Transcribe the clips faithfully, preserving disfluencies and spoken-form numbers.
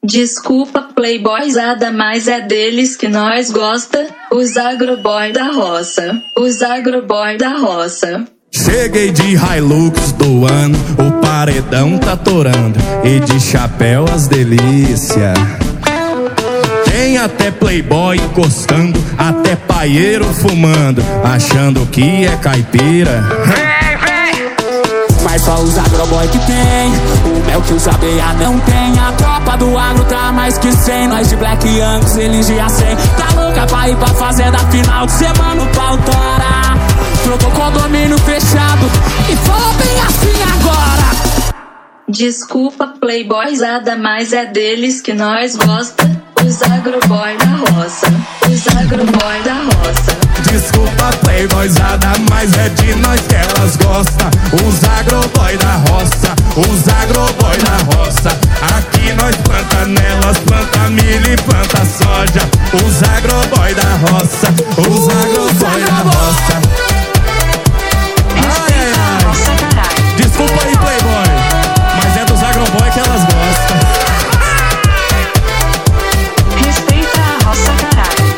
Desculpa, playboyzada, mas é deles que nós gosta, os agroboy da roça, os agroboy da roça. Cheguei de Hilux do ano, o paredão tá torando, e de chapéu as delícia. Tem até playboy encostando, até paieiro fumando, achando que é caipira. Mas só os agroboy que tem o mel que os abelha não tem. A tropa do agro tá mais que cem. Nós de Black Angus, eles de A cem. Tá louca pra ir pra fazenda final de semana, o pau tora. Trocou condomínio fechado e falou bem assim agora. Desculpa, playboyzada, mas é deles que nós gosta, os agroboy da roça, os agroboy da roça. Desculpa, playboyzada, mas é de nós que elas gostam, os agroboy da roça, os agroboy da roça. Aqui nós planta nelas, planta milho e planta soja, os agroboy da roça, os agroboy da roça. Ai, ai, ai. Desculpa aí, playboy, mas é dos agroboy que elas gostam. Respeita a roça, caralho.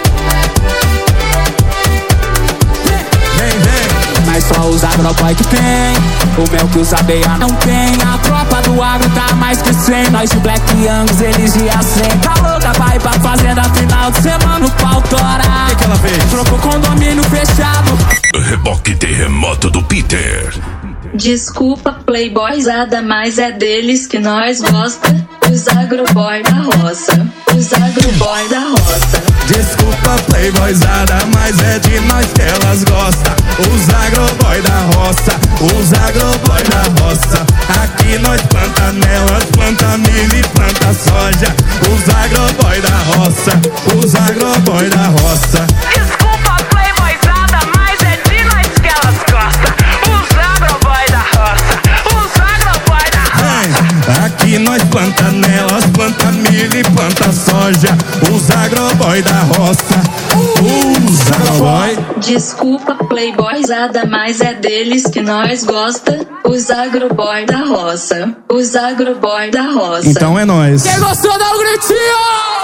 Vem, vem. Mas só os agroboy que tem o mel que os abelha não tem. A tropa do agro tá mais que cem. Nós de Black Angus, eles de A cem. Tá louca pra ir pra fazenda final de semana, o pau tora. O que que ela fez? Trocou condomínio fechado. Reboque terremoto do Peter. Desculpa, playboyzada, mas é deles que nós gosta, os agroboy da roça, os agroboy da roça. Desculpa, playboyzada, mas é de nós que elas gostam, os agroboy da roça, os agroboy da roça. Aqui nós planta nelas, planta milho e planta soja, os agroboy da roça, os agroboy da roça. Desculpa, playboyzada, mas é de nós que elas gostam, os agroboy da roça, os agroboy da roça. Aqui nós planta nelas, planta milho e planta soja, os agroboy da roça, os agroboy. Desculpa, playboyzada, mas é deles que nós gosta, os agroboy da roça, os agroboy da roça. Então é nóis. Quem gostou dá um gritinho!